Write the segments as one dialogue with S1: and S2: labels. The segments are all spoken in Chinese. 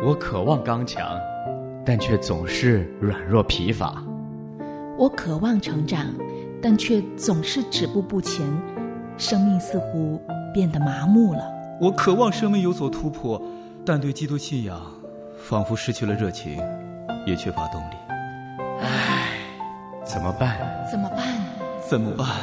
S1: 我渴望刚强，但却总是软弱疲乏。
S2: 我渴望成长，但却总是止步不前，生命似乎变得麻木了。
S3: 我渴望生命有所突破，但对基督信仰仿佛失去了热情，也缺乏动力。
S1: 唉，怎么办？
S2: 怎么办？
S3: 怎么办？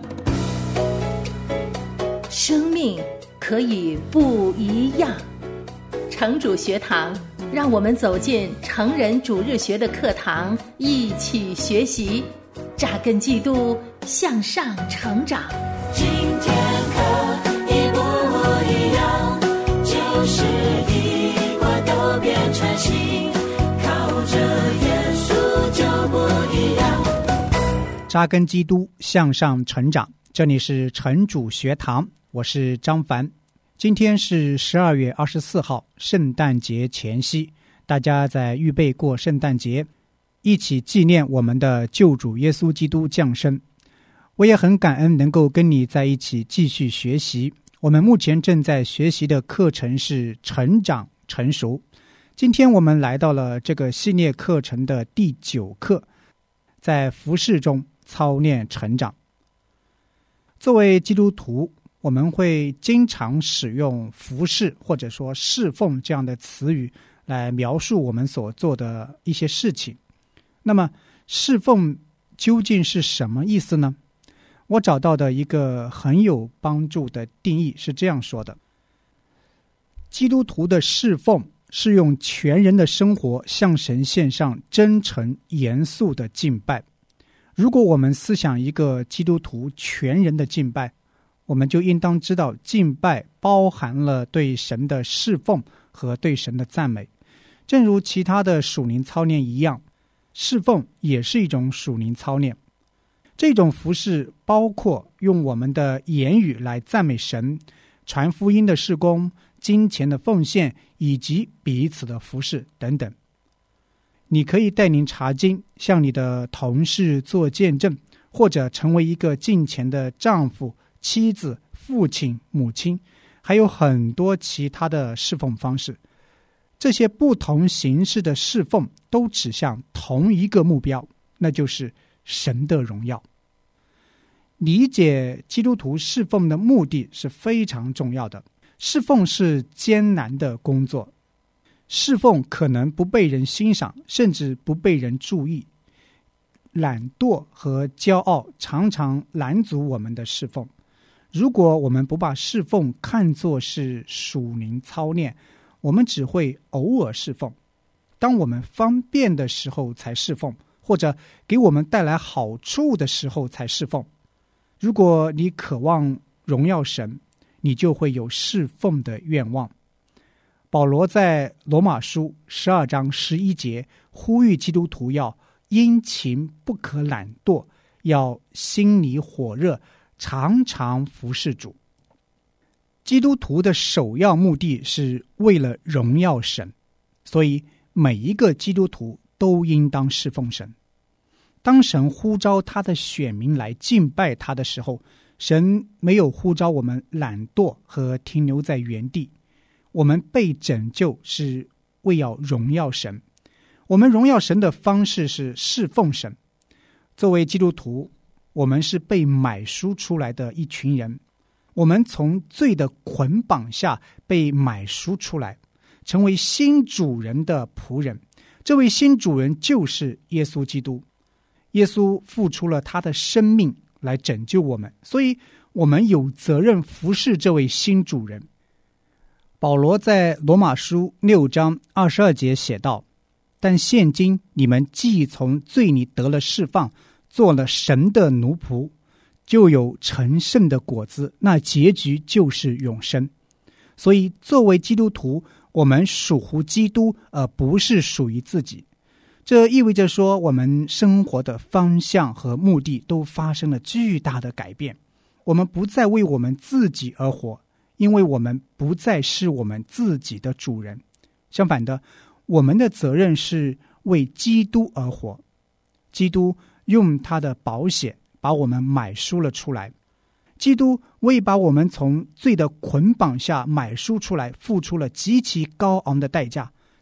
S2: 生命可以不一样。城主学堂，让我们走进成人主日学的课堂，一起学习，扎根基督，向上成长。
S4: 今天可以不一样，就是一块都变成新，靠着耶稣就不一样。
S5: 扎根基督，向上成长。这里是城主学堂，我是张凡。今天是12月24号，圣诞节前夕，大家在预备过圣诞节，一起纪念我们的救主耶稣基督降生。我也很感恩能够跟你在一起继续学习。我们目前正在学习的课程是成长成熟。今天我们来到了这个系列课程的第9课，在服事中操练成长。作为基督徒，我们会经常使用服事或者说侍奉这样的词语来描述我们所做的一些事情。那么侍奉究竟是什么意思呢？我找到的一个很有帮助的定义是这样说的：基督徒的侍奉是用全人的生活向神献上真诚严肃的敬拜。如果我们思想一个基督徒全人的敬拜，我们就应当知道敬拜包含了对神的侍奉和对神的赞美。正如其他的属灵操练一样，侍奉也是一种属灵操练。这种服事包括用我们的言语来赞美神，传福音的事工，金钱的奉献，以及彼此的服事等等。你可以带领查经，向你的同事做见证，或者成为一个敬虔的丈夫、妻子、父亲、母亲，还有很多其他的侍奉方式。这些不同形式的侍奉都指向同一个目标，那就是神的荣耀。理解基督徒侍奉的目的是非常重要的。侍奉是艰难的工作，侍奉可能不被人欣赏，甚至不被人注意。懒惰和骄傲常常拦阻我们的侍奉。如果我们不把侍奉看作是属灵操练，我们只会偶尔侍奉，当我们方便的时候才侍奉，或者给我们带来好处的时候才侍奉。如果你渴望荣耀神，你就会有侍奉的愿望。保罗在罗马书12章11节呼吁基督徒要殷勤，不可懒惰，要心里火热，常常服事主。基督徒的首要目的是为了荣耀神，所以每一个基督徒都应当侍奉神。当神呼召他的选民来敬拜他的时候，神没有呼召我们懒惰和停留在原地。我们被拯救是为要荣耀神，我们荣耀神的方式是侍奉神。作为基督徒，我们是被买赎出来的一群人，我们从罪的捆绑下被买赎出来，成为新主人的仆人。这位新主人就是耶稣基督。耶稣付出了他的生命来拯救我们，所以我们有责任服侍这位新主人。保罗在罗马书6章22节写道：但现今你们既从罪里得了释放，做了神的奴仆，就有成圣的果子，那结局就是永生。所以作为基督徒，我们属乎基督，而不是属于自己。这意味着说，我们生活的方向和目的都发生了巨大的改变。我们不再为我们自己而活，因为我们不再是我们自己的主人。相反的，我们的责任是为基督而活。基督用他的宝血把我们买赎了出来。基督为把我们从罪的捆绑下买赎出来，付出了极其高昂的代价。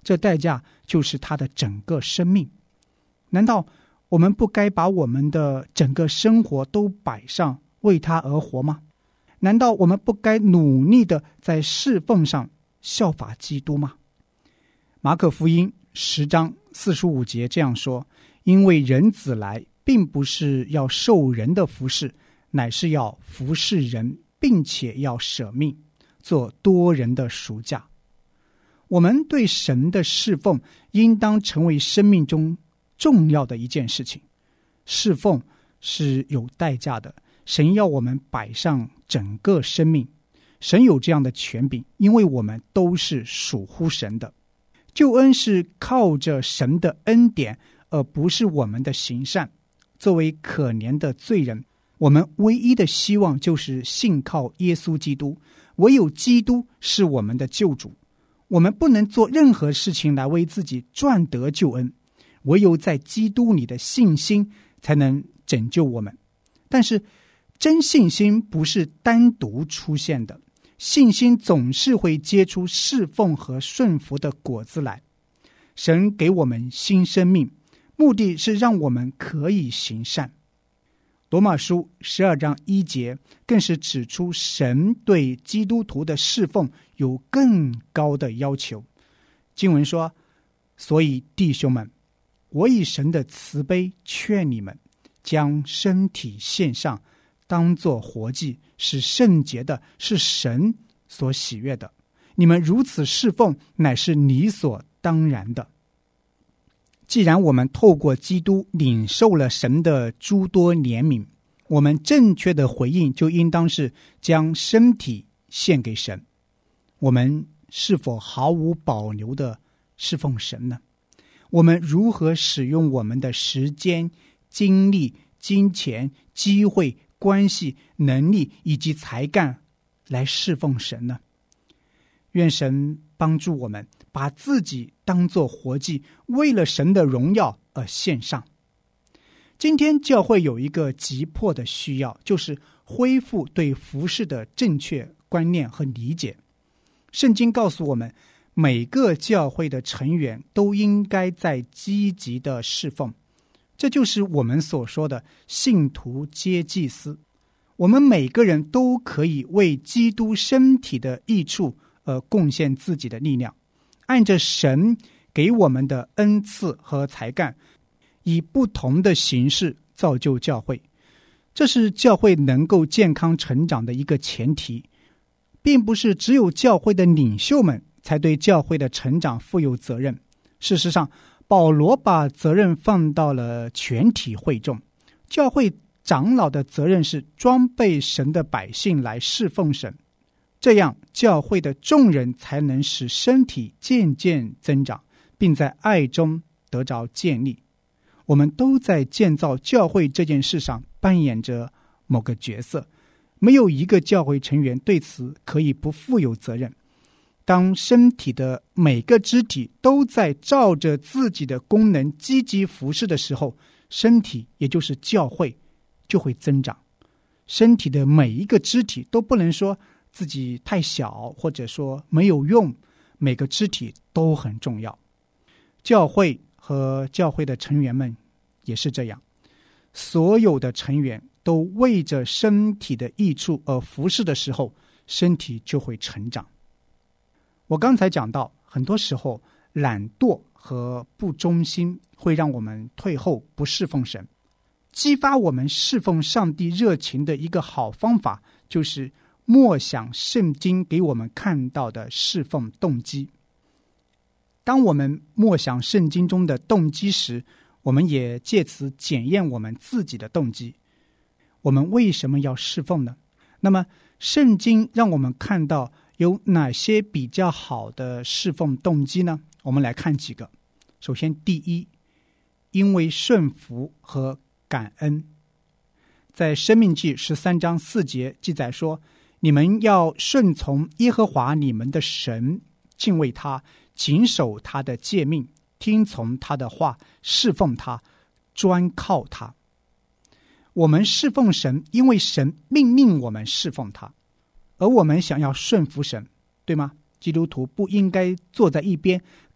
S5: 这代价就是他的整个生命。难道我们不该把我们的整个生活都摆上，为他而活吗？难道我们不该努力的在侍奉上效法基督吗？马可福音10章45节这样说：因为人子来，并不是要受人的服侍，乃是要服侍人，并且要舍命，做多人的赎价。我们对神的侍奉应当成为生命中重要的一件事情。侍奉是有代价的，神要我们摆上整个生命，神有这样的权柄，因为我们都是属乎神的。救恩是靠着神的恩典，而不是我们的行善。作为可怜的罪人，我们唯一的希望就是信靠耶稣基督，唯有基督是我们的救主。我们不能做任何事情来为自己赚得救恩，唯有在基督里的信心才能拯救我们。但是真信心不是单独出现的，信心总是会结出侍奉和顺服的果子来。神给我们新生命，目的是让我们可以行善。罗马书12章1节更是指出神对基督徒的侍奉有更高的要求。经文说：所以弟兄们，我以神的慈悲劝你们，将身体献上，当作活祭，是圣洁的，是神所喜悦的。你们如此侍奉，乃是理所当然的。既然我们透过基督领受了神的诸多怜悯，我们正确的回应就应当是将身体献给神。我们是否毫无保留的侍奉神呢？我们如何使用我们的时间、精力、金钱、机会、关系、能力以及才干来侍奉神呢？愿神帮助我们把自己当作活祭，为了神的荣耀而献上。今天教会有一个急迫的需要，就是恢复对服事的正确观念和理解。圣经告诉我们，每个教会的成员都应该在积极的侍奉，这就是我们所说的信徒皆祭司。我们每个人都可以为基督身体的益处而贡献自己的力量，按着神给我们的恩赐和才干，以不同的形式造就教会。这是教会能够健康成长的一个前提，并不是只有教会的领袖们才对教会的成长负有责任。事实上，保罗把责任放到了全体会众。教会长老的责任是装备神的百姓来侍奉神，这样教会的众人才能使身体渐渐增长，并在爱中得着建立。我们都在建造教会这件事上扮演着某个角色，没有一个教会成员对此可以不负有责任。当身体的每个肢体都在照着自己的功能积极服侍的时候，身体也就是教会就会增长。身体的每一个肢体都不能说自己太小，或者说没有用，每个肢体都很重要。教会和教会的成员们也是这样，所有的成员都为着身体的益处而服侍的时候，身体就会成长。我刚才讲到，很多时候懒惰和不忠心会让我们退后，不侍奉神。激发我们侍奉上帝热情的一个好方法，就是默想圣经给我们看到的侍奉动机。当我们默想圣经中的动机时，我们也借此检验我们自己的动机。我们为什么要侍奉呢？那么圣经让我们看到有哪些比较好的侍奉动机呢？我们来看几个。首先，第一，因为顺服和感恩。在申命记13章4节记载说，你们要顺从耶和华你们的神，敬畏他，谨守他的诫命，听从他的话，侍奉他，专靠他。我们侍奉神，因为神命令我们侍奉他，而我们想要顺服神，对吗？基督徒不应该坐在一边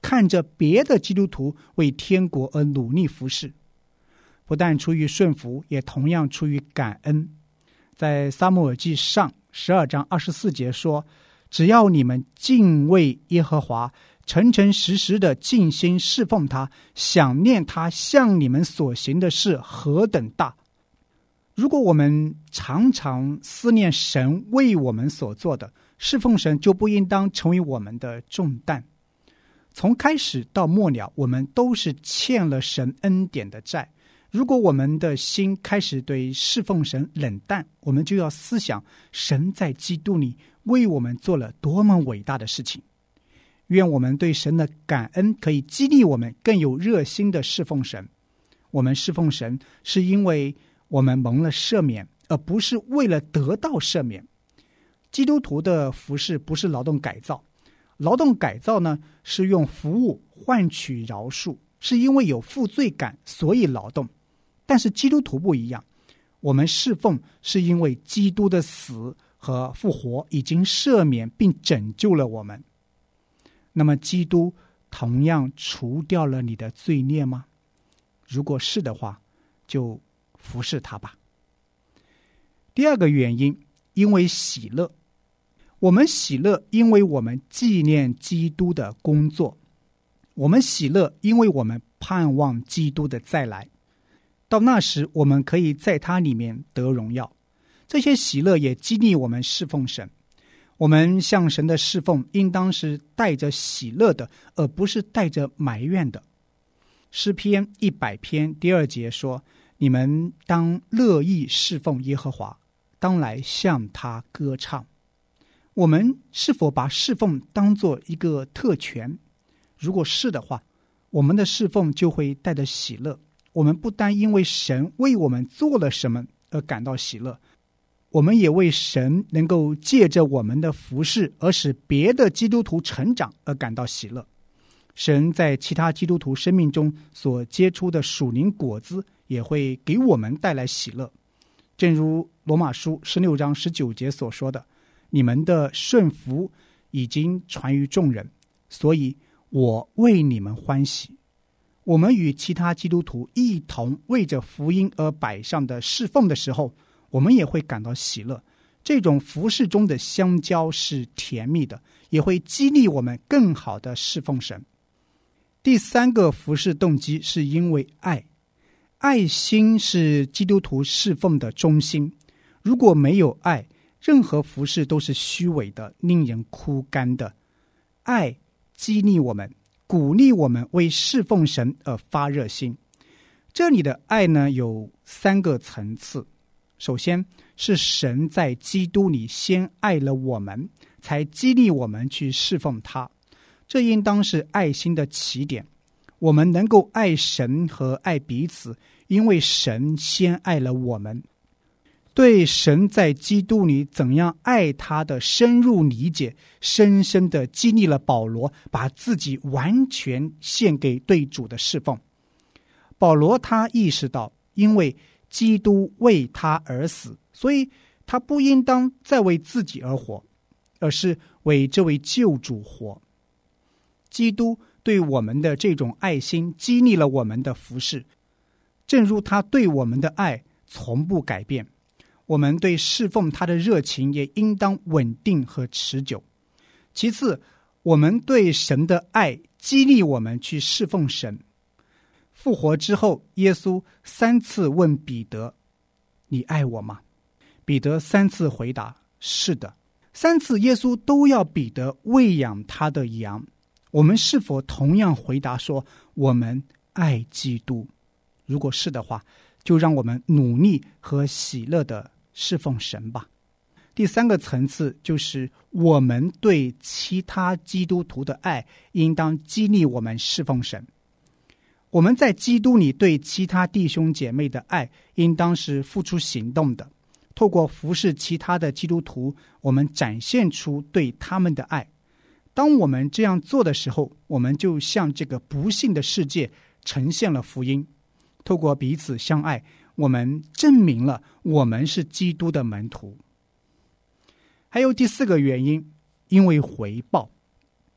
S5: 看着别的基督徒为天国而努力服侍，不但出于顺服，也同样出于感恩。在撒母耳记上12章24节说，只要你们敬畏耶和华，诚诚实实的尽心侍奉他，想念他向你们所行的事何等大。如果我们常常思念神为我们所做的，侍奉神就不应当成为我们的重担。从开始到末了，我们都是欠了神恩典的债。如果我们的心开始对侍奉神冷淡，我们就要思想神在基督里为我们做了多么伟大的事情。愿我们对神的感恩可以激励我们更有热心的侍奉神。我们侍奉神是因为我们蒙了赦免，而不是为了得到赦免。基督徒的服事不是劳动改造，劳动改造呢，是用服务换取饶恕，是因为有负罪感所以劳动。但是基督徒不一样，我们侍奉是因为基督的死和复活已经赦免并拯救了我们。那么基督同样除掉了你的罪孽吗？如果是的话，就服侍他吧。第二个原因，因为喜乐。我们喜乐，因为我们纪念基督的工作；我们喜乐，因为我们盼望基督的再来。到那时，我们可以在他里面得荣耀。这些喜乐也激励我们侍奉神。我们向神的侍奉应当是带着喜乐的，而不是带着埋怨的。诗篇100篇第2节说，你们当乐意侍奉耶和华，当来向他歌唱。我们是否把侍奉当作一个特权？如果是的话，我们的侍奉就会带着喜乐。我们不单因为神为我们做了什么而感到喜乐，我们也为神能够借着我们的服事而使别的基督徒成长而感到喜乐。神在其他基督徒生命中所结出的属灵果子也会给我们带来喜乐。正如罗马书16章19节所说的，你们的顺服已经传于众人，所以我为你们欢喜。我们与其他基督徒一同为着福音而摆上的侍奉的时候，我们也会感到喜乐。这种服事中的相交是甜蜜的，也会激励我们更好的侍奉神。第三个服事动机是因为爱。爱心是基督徒侍奉的中心。如果没有爱，任何服事都是虚伪的，令人枯干的。爱激励我们，鼓励我们为侍奉神而发热心。这里的爱呢，有3个层次。首先是神在基督里先爱了我们，才激励我们去侍奉他，这应当是爱心的起点。我们能够爱神和爱彼此，因为神先爱了我们。对神在基督里怎样爱他的深入理解，深深地激励了保罗把自己完全献给对主的侍奉。保罗他意识到，因为基督为他而死，所以他不应当再为自己而活，而是为这位救主活。基督对我们的这种爱心激励了我们的服事，正如他对我们的爱从不改变。我们对侍奉他的热情也应当稳定和持久。其次，我们对神的爱激励我们去侍奉神。复活之后，耶稣3次问彼得，你爱我吗？彼得3次回答，是的。3次耶稣都要彼得喂养他的羊。我们是否同样回答说，我们爱基督？如果是的话，就让我们努力和喜乐的侍奉神吧。第3个层次就是我们对其他基督徒的爱应当激励我们侍奉神。我们在基督里对其他弟兄姐妹的爱应当是付出行动的，透过服侍其他的基督徒，我们展现出对他们的爱。当我们这样做的时候，我们就向这个不幸的世界呈现了福音。透过彼此相爱，我们证明了我们是基督的门徒。还有第4个原因，因为回报。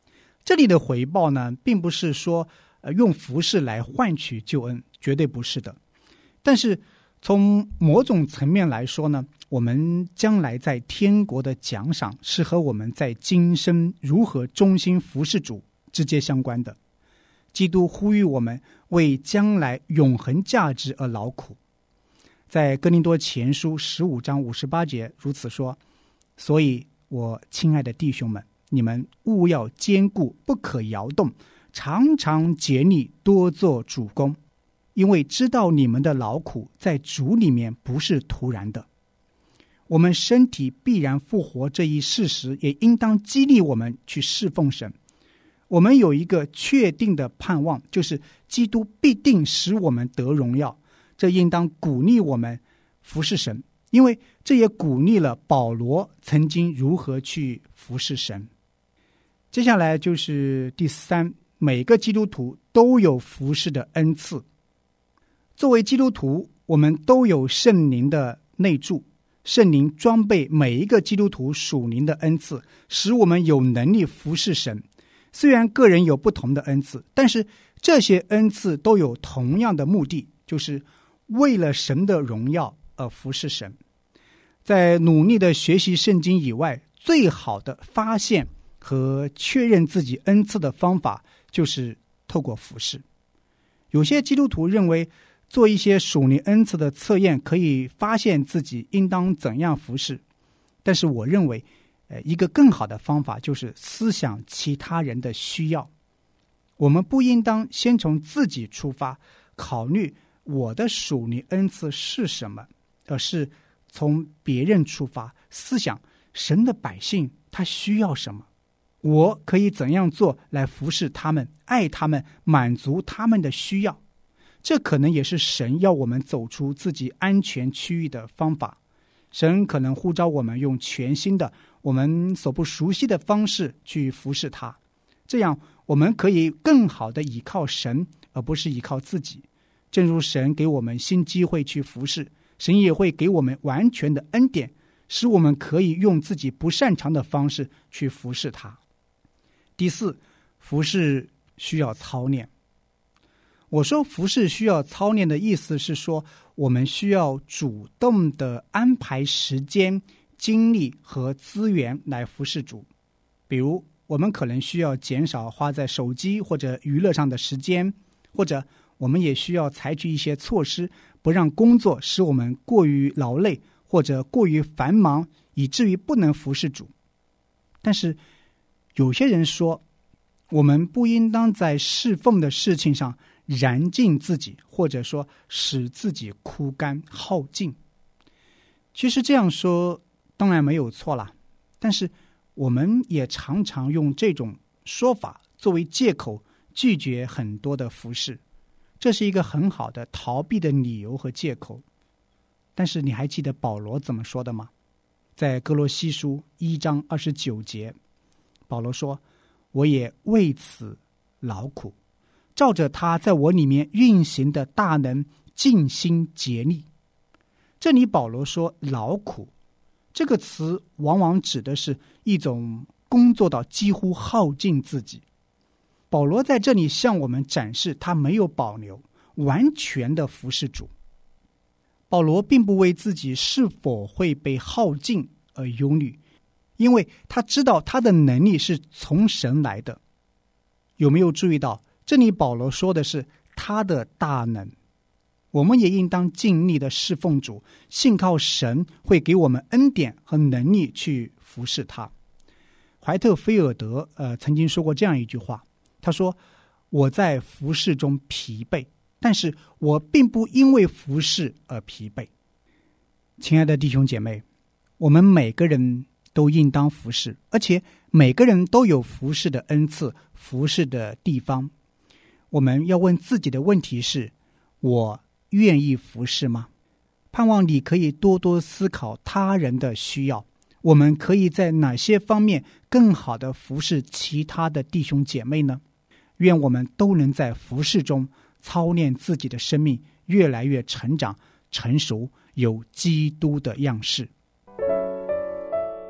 S5: 这里的回报呢，并不是说用服事来换取救恩，绝对不是的。但是从某种层面来说呢，我们将来在天国的奖赏是和我们在今生如何忠心服事主直接相关的。基督呼吁我们为将来永恒价值而劳苦，在哥林多前书15章58节如此说：所以我亲爱的弟兄们，你们务要坚固，不可摇动，常常竭力多做主工，因为知道你们的劳苦在主里面不是突然的。我们身体必然复活这一事实，也应当激励我们去侍奉神。我们有一个确定的盼望，就是基督必定使我们得荣耀，这应当鼓励我们服侍神，因为这也鼓励了保罗曾经如何去服侍神。接下来就是第3，每个基督徒都有服侍的恩赐。作为基督徒，我们都有圣灵的内住，圣灵装备每一个基督徒属灵的恩赐，使我们有能力服侍神。虽然个人有不同的恩赐，但是这些恩赐都有同样的目的，就是为了神的荣耀而服侍神。在努力的学习圣经以外，最好的发现和确认自己恩赐的方法就是透过服侍。有些基督徒认为做一些属灵恩赐的测验可以发现自己应当怎样服侍，但是我认为一个更好的方法就是思想其他人的需要。我们不应当先从自己出发，考虑我的属灵恩赐是什么，而是从别人出发，思想神的百姓他需要什么，我可以怎样做来服侍他们，爱他们，满足他们的需要。这可能也是神要我们走出自己安全区域的方法。神可能呼召我们用全新的我们所不熟悉的方式去服侍他，这样我们可以更好的依靠神，而不是依靠自己。正如神给我们新机会去服侍，神也会给我们完全的恩典，使我们可以用自己不擅长的方式去服侍他。第4，服侍需要操练。我说服侍需要操练的意思是说，我们需要主动的安排时间、精力和资源来服侍主。比如我们可能需要减少花在手机或者娱乐上的时间，或者我们也需要采取一些措施，不让工作使我们过于劳累或者过于繁忙，以至于不能服侍主。但是有些人说，我们不应当在侍奉的事情上燃尽自己，或者说使自己枯干耗尽。其实这样说当然没有错啦，但是我们也常常用这种说法作为借口拒绝很多的服事，这是一个很好的逃避的理由和借口。但是你还记得保罗怎么说的吗？在哥罗西书1章29节，保罗说：我也为此劳苦，照着他在我里面运行的大能尽心竭力。这里保罗说劳苦，这个词往往指的是一种工作到几乎耗尽自己。保罗在这里向我们展示他没有保留，完全的服侍主。保罗并不为自己是否会被耗尽而忧虑，因为他知道他的能力是从神来的。有没有注意到这里保罗说的是他的大能？我们也应当尽力的侍奉主，信靠神会给我们恩典和能力去服侍他。怀特菲尔德曾经说过这样一句话，他说：我在服侍中疲惫，但是我并不因为服侍而疲惫。亲爱的弟兄姐妹，我们每个人都应当服侍，而且每个人都有服侍的恩赐，服侍的地方。我们要问自己的问题是：我愿意服侍吗？盼望你可以多多思考他人的需要，我们可以在哪些方面更好的服侍其他的弟兄姐妹呢？愿我们都能在服侍中操练自己的生命，越来越成长成熟，有基督的样式。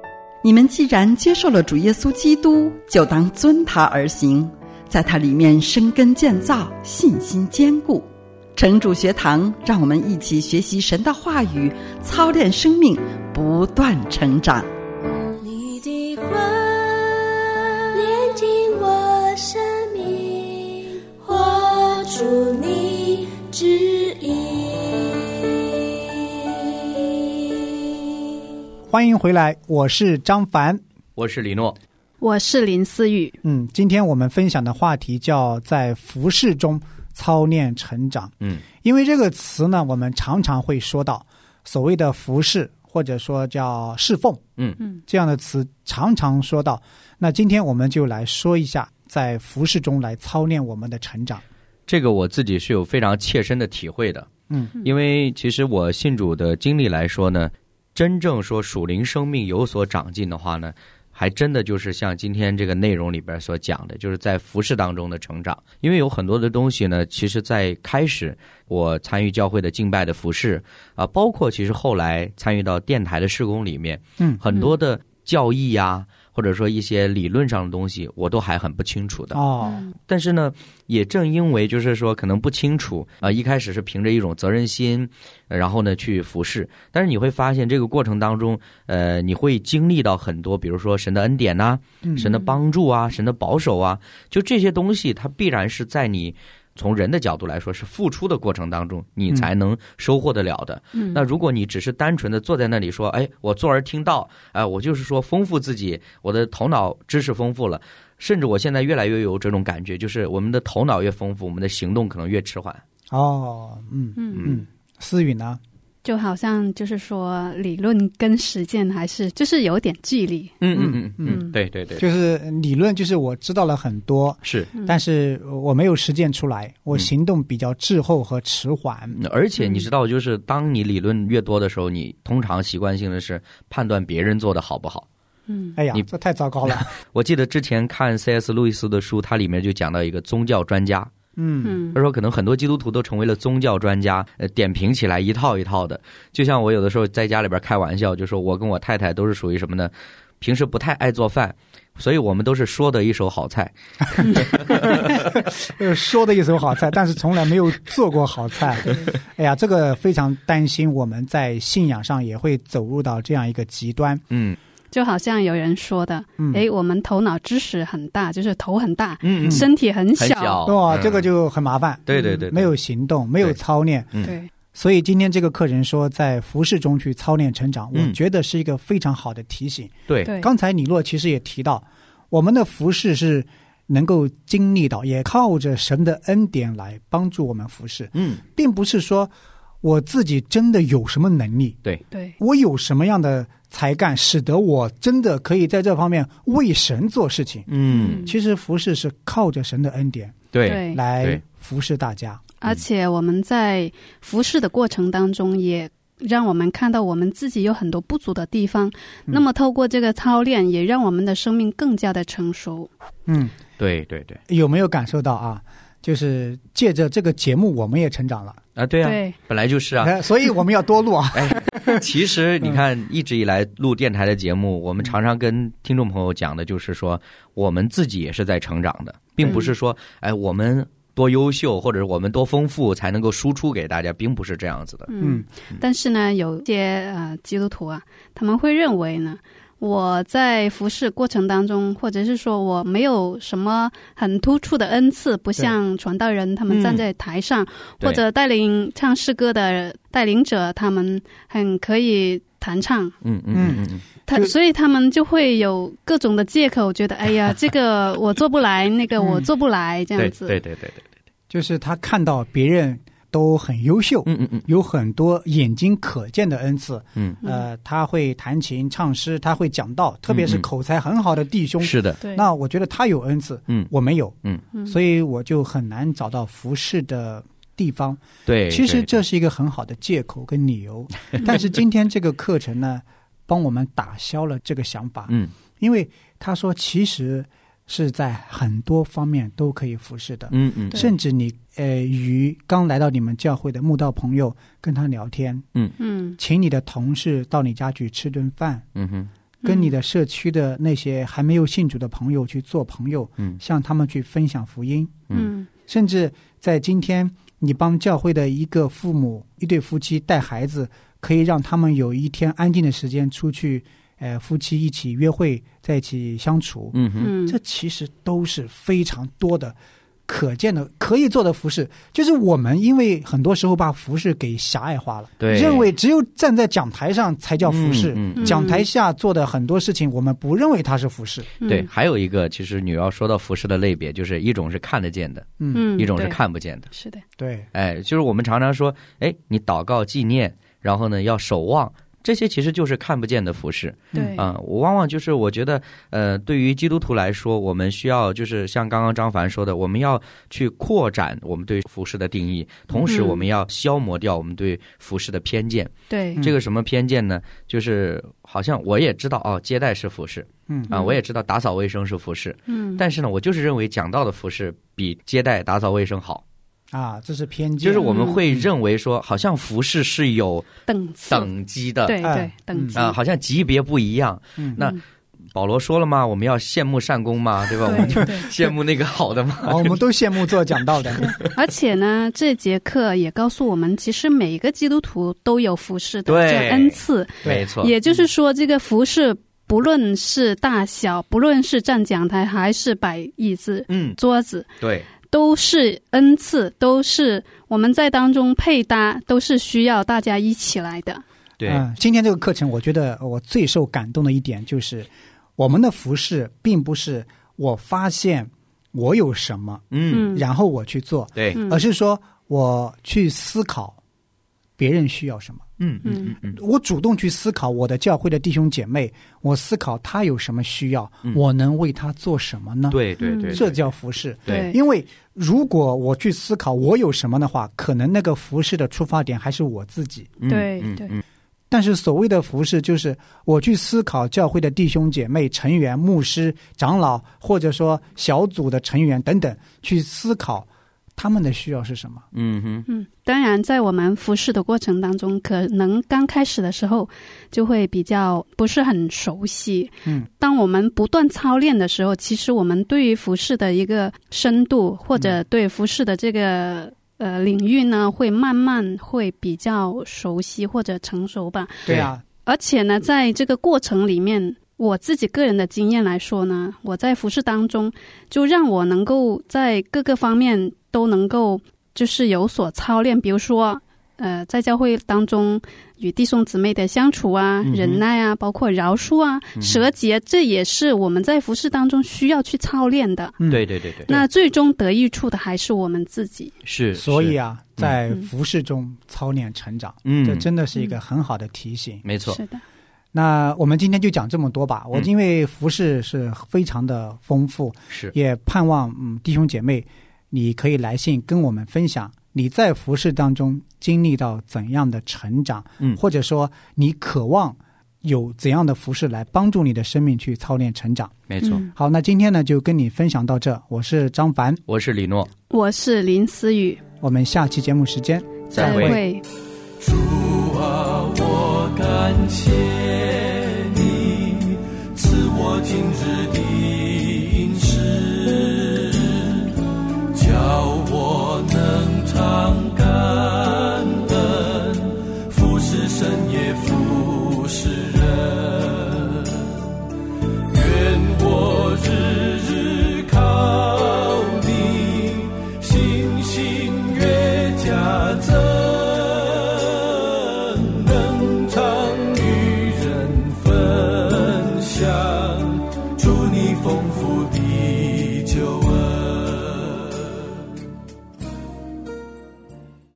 S6: 你们既然接受了主耶稣基督，就当遵他而行，在他里面生根建造，信心坚固。城主学堂，让我们一起学习神的话语，操练生命，不断成长。
S4: 你的话炼净我生命，活出你旨意。
S5: 欢迎回来，我是张凡，
S1: 我是李诺，
S7: 我是林思雨。
S5: 今天我们分享的话题叫在服事中操练成长。因为这个词呢，我们常常会说到所谓的服事，或者说叫侍奉，这样的词常常说到。那今天我们就来说一下在服事中来操练我们的成长。
S1: 这个我自己是有非常切身的体会的。因为其实我信主的经历来说呢，真正说属灵生命有所长进的话呢，还真的就是像今天这个内容里边所讲的，就是在服事当中的成长。因为有很多的东西呢，其实在开始我参与教会的敬拜的服事啊，包括其实后来参与到电台的事工里面，很多的教义啊，或者说一些理论上的东西，我都还很不清楚的。但是呢，也正因为就是说可能不清楚啊，一开始是凭着一种责任心，然后呢去服事。但是你会发现这个过程当中，你会经历到很多，比如说神的恩典啊，神的帮助啊，神的保守啊，就这些东西，它必然是在你从人的角度来说是付出的过程当中你才能收获得了的。那如果你只是单纯的坐在那里说，哎，我坐而听道，我就是说丰富自己，我的头脑知识丰富了，甚至我现在越来越有这种感觉，就是我们的头脑越丰富，我们的行动可能越迟缓。
S5: 思雨呢？
S7: 就好像就是说理论跟实践还是就是有点距离。
S1: 对对对，
S5: 就是理论就是我知道了很多，
S1: 是，
S5: 但是我没有实践出来，我行动比较滞后和迟缓。
S1: 而且你知道，就是当你理论越多的时候，你通常习惯性的是判断别人做的好不好。
S5: 哎呀，这太糟糕了。
S1: 我记得之前看 C.S. 路易斯的书，它里面就讲到一个宗教专家。他说可能很多基督徒都成为了宗教专家，点评起来一套一套的。就像我有的时候在家里边开玩笑，就说我跟我太太都是属于什么呢？平时不太爱做饭，所以我们都是说的一手好菜。
S5: 说的一手好菜，但是从来没有做过好菜。哎呀，这个非常担心我们在信仰上也会走入到这样一个极端。
S7: 就好像有人说的，我们头脑知识很大，就是头很大，身体很小，
S5: 哇，这个就很麻烦。
S1: 对对对，
S5: 没有行动，没有操练。
S7: 对，
S5: 所以今天这个课程说在服事中去操练成长，我觉得是一个非常好的提醒。
S1: 对，
S5: 刚才李洛其实也提到，我们的服事是能够经历到，也靠着神的恩典来帮助我们服事。并不是说我自己真的有什么能力，
S7: 对，
S5: 我有什么样的才干，使得我真的可以在这方面为神做事情。其实服事是靠着神的恩典
S1: 对
S5: 来服事大家。
S7: 而且我们在服事的过程当中，也让我们看到我们自己有很多不足的地方。那么透过这个操练，也让我们的生命更加的成熟。
S1: 对对对，
S5: 有没有感受到啊？就是借着这个节目，我们也成长了
S1: 啊！对啊，本来就是啊，
S5: 所以我们要多录啊。
S1: 其实你看，一直以来录电台的节目，我们常常跟听众朋友讲的就是说，我们自己也是在成长的，并不是说，我们多优秀或者我们多丰富才能够输出给大家，并不是这样子的。
S7: 但是呢，有些基督徒啊，他们会认为呢，我在服事过程当中，或者是说我没有什么很突出的恩赐，不像传道人他们站在台上，或者带领唱诗歌的带领者，他们很可以弹唱。所以他们就会有各种的借口，觉得哎呀，这个我做不来，那个我做不来，这样子。
S1: 对，
S5: 就是他看到别人都很优秀，有很多眼睛可见的恩赐，他会弹琴唱诗，他会讲道，特别是口才很好的弟兄，
S1: 是的，
S5: 那我觉得他有恩赐，我没有，所以我就很难找到服事的地方。
S1: 对，
S5: 其实这是一个很好的借口跟理由，但是今天这个课程呢，帮我们打消了这个想法，因为他说其实是在很多方面都可以服事的，甚至你与刚来到你们教会的慕道朋友跟他聊天，请你的同事到你家去吃顿饭， 跟你的社区的那些还没有信主的朋友去做朋友，向他们去分享福音，甚至在今天你帮教会的一个父母一对夫妻带孩子，可以让他们有一天安静的时间出去夫妻一起约会，在一起相处，这其实都是非常多的可见的可以做的服事。就是我们因为很多时候把服事给狭隘化了，
S1: 对，
S5: 认为只有站在讲台上才叫服事，讲台下做的很多事情我们不认为它是服事。
S1: 对，还有一个其实你要说到服事的类别，就是一种是看得见的，一种是看不见的。
S7: 是的，
S5: 对，
S1: 就是我们常常说，你祷告纪念，然后呢要守望，这些其实就是看不见的服事。
S7: 对
S1: 我往往就是我觉得对于基督徒来说，我们需要就是像刚刚张凡说的，我们要去扩展我们对服事的定义，同时我们要消磨掉我们对服事的偏见。
S7: 对，
S1: 这个什么偏见呢？就是好像我也知道接待是服事，我也知道打扫卫生是服事，但是呢我就是认为讲道的服事比接待打扫卫生好。
S5: 这是偏见，
S1: 就是我们会认为说好像服事是有等级的，
S7: 对对，等级
S1: 好像级别不一样。那保罗说了嘛，我们要羡慕善工嘛，对吧？我们就羡慕那个好的嘛。
S5: 我们都羡慕做讲道的。
S7: 而且呢，这节课也告诉我们，其实每一个基督徒都有服事的这恩赐，
S1: 没错。
S7: 也就是说，这个服事不论是大小，不论是站讲台还是摆椅子、桌子，
S1: 对，
S7: 都是恩赐，都是我们在当中配搭，都是需要大家一起来的。
S1: 对，
S5: 今天这个课程，我觉得我最受感动的一点就是，我们的服事并不是我发现我有什么，然后我去做，
S1: 对，
S5: 而是说我去思考别人需要什么。我主动去思考我的教会的弟兄姐妹，我思考他有什么需要，我能为他做什么呢？
S1: 对对对，
S5: 这叫服事。
S1: 对，
S5: 因为如果我去思考我有什么的话，可能那个服事的出发点还是我自己。
S7: 对对。
S5: 但是所谓的服事，就是我去思考教会的弟兄姐妹、成员、牧师、长老，或者说小组的成员等等，去思考他们的需要是什么。
S7: 当然在我们服事的过程当中，可能刚开始的时候就会比较不是很熟悉。当我们不断操练的时候，其实我们对于服事的一个深度，或者对服事的这个领域呢，会慢慢会比较熟悉或者成熟吧。
S5: 对啊，
S7: 而且呢，在这个过程里面，我自己个人的经验来说呢，我在服事当中就让我能够在各个方面都能够就是有所操练。比如说在教会当中与弟兄姊妹的相处啊，忍耐啊，包括饶恕啊，舍己，这也是我们在服事当中需要去操练的。
S1: 对对对对。
S7: 那最终得益处的还是我们自己。
S1: 是，
S5: 所以在服事中操练成长，这真的是一个很好的提醒。
S1: 没错。
S7: 是的。
S5: 那我们今天就讲这么多吧。我因为服事是非常的丰富，
S1: 是
S5: 也盼望弟兄姐妹，你可以来信跟我们分享你在服事当中经历到怎样的成长，或者说你渴望有怎样的服事来帮助你的生命去操练成长。
S1: 没错。
S5: 好，那今天呢就跟你分享到这。我是张凡，
S1: 我是李诺，
S7: 我是林思雨。
S5: 我们下期节目时间
S1: 再会。
S4: 主啊，我感谢你赐我今日